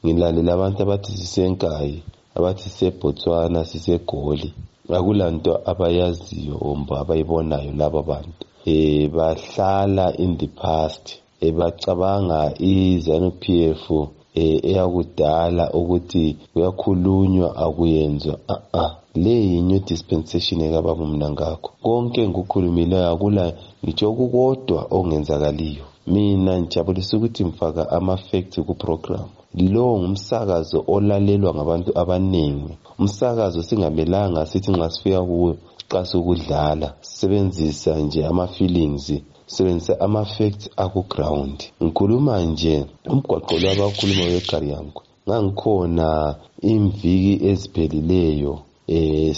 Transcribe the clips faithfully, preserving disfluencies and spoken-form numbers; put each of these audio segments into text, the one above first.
ngilalela abantu abathi sisenkayi, abathi siseBotswana, siseGoli. Akulanto abayaziyo omba abayibonayo laba bantu. Eh bahlala in the past. Eh bacabanga iZanu P F eh eyakudala ukuthi kuyakhulunywa akuyenzwa. Ah ah. Le new dispensation ekababa Mnangagwa. Konke ngikukhulumileyo akula ngitsho kukodwa ongenzakaliyo. Mina ngijabulisa ukuthi mfaka ama facts ku program. Lo ngumsakazo olalelwa ngabantu abaningi. Umsakazo singamelanga sithi nxa sifika kuwo xa sokudlala sebenzisa nje ama feelings, sebenzisa ama facts aku ground. Ngikhuluma nje umgwaqo labakhuluma weKaryangu. Ngangikhona imviki eziphelileyo eh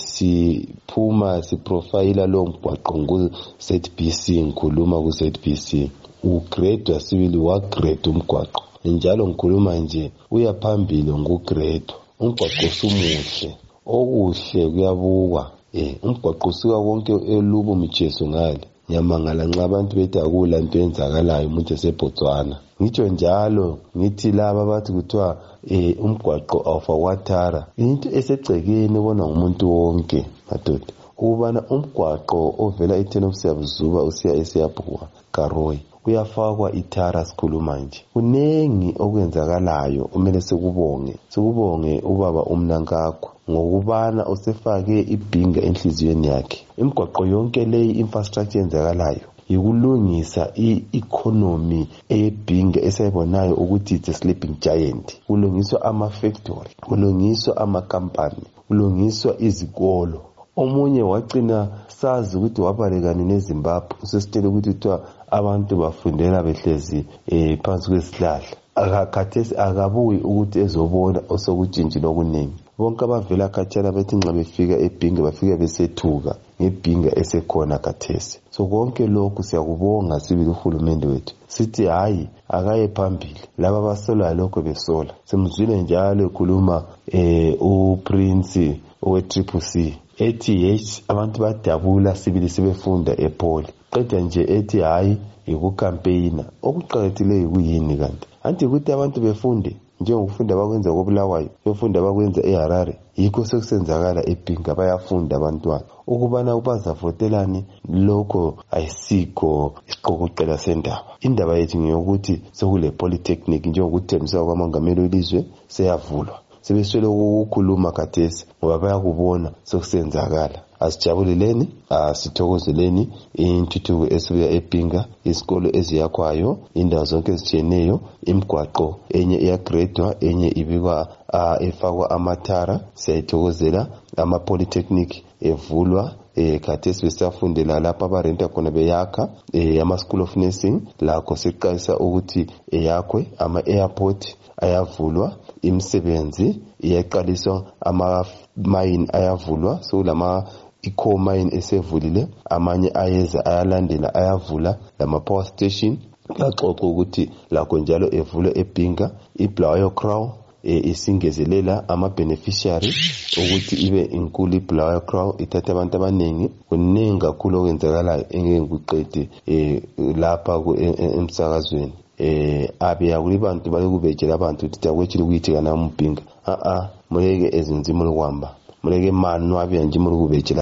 siphuma siprofile lo mgwaqo ku Z B C, ngikhuluma ku Z B C. Ugrade wasibili wa grade umgwaqo. Njalo ngikhuluma nje uyaphambili ngugrade. Umgwaqo sumuhle, okuhle kuyabukwa. Eh umgwaqo suka konke elubo mijeso ngale. Nyamangala nxa abantu bethi akula into enzakalayo umuntu eseBotswana. Ngitsho njalo ngithi laba bathi kuthiwa eh umgwaqo awufakwatara. Into esegcekeni ubona umuntu wonke madoda. Ubana umgwaqo ovela eTen of Siyabuzuba usiya eSiyabhuwa Karoyi uyafakwa ithara sikhuluma nje. Kunengi okwenzakalayo kumele sikubonge. Sikubonge ubaba uMnangagwa ngokubana usefake ibhinga enhliziyweni yakhe. Imigwaqo yonke le infrastructure enzakalayo yikulungisa i-economy eyebhinga esayibonayo ukuthi it's a sleeping giant. Kulungiswa ama factory, kulungiswa ama company, kulungiswa izikolo. Omunye wacina sazi ukuthi wabalekani neZimbabwe usesitele ukuthi kuthiwa abantu bafundela behlezi eh phansi kwesihlahla. Akakhathesi akabuyi ukuthi ezobona osokutshintshile okuningi. Bonke abavela khatshana bethi nxa befika ebhinga bafika besethuka ngebhinga esekhona khathesi. So konke lokhu siyakubonga sibili uhulumende wethu. Sithi hayi akaye phambili. Laba basola lokho besola. Simzwile njalo ekhuluma eh uPrince owe Triple C. Ethi yes abantu badabula sibili sebefunda ePoli. Qeda nje ethi hayi ikucampaigner. Okuqhakathekileyo kuyini kanti? Anti ukuthi abantu befunde njengokufunda bakwenza koBulawayo, befunda bakwenza eHarare. Yikho sekusenzakala eBhinga bayafunda abantwana. Ukubana ubazavotelani lokho ayisikho isiqokoqela sendaba. Indaba yethu ngiyokuthi sokule polytechnic njengokuthembisa kwamangameli welizwe seyavulwa. Sebeswele ukukhuluma khathesi ngoba bayakubona sokusenzakala. Asijabuleleni, asithokozeleni intuthuko esuka eBhinga, isikolo eziyakwayo, indawo zonke ezitshiyeneyo, imigwaqo enye iyagradwa, enye ibikwa efakwa amathara. Siyayithokozela ama polytechnic evulwa. Eh khathesi besafundela lapha abarenta khona beyakha eh ama school of nursing lakho siqalisa ukuthi eyakhwe, ama airport ayavulwa, imisebenzi iyaqaliswa, ama mine ayavulwa. So lama eco mine esevulile, amanye ayeza ayalandela ayavula, lama power station laxoxa ukuthi lakho njalo evulwe eBhinga. iBulawayo Crown e isingezelela ama beneficiary ukuthi ibe inkulu iBulawayo Crown ithatha abantu abaningi. Kuningi kakhulu okwenzakalayo engeke ngikuqede eh lapha emsakazweni. Eh abe akulibantu balekubejela abantu ukuthi akwetshile ukuthi kana uMbhinga. Ah ah muleke ezinzimo lokwamba, muleke manu abe nje mulukubejela.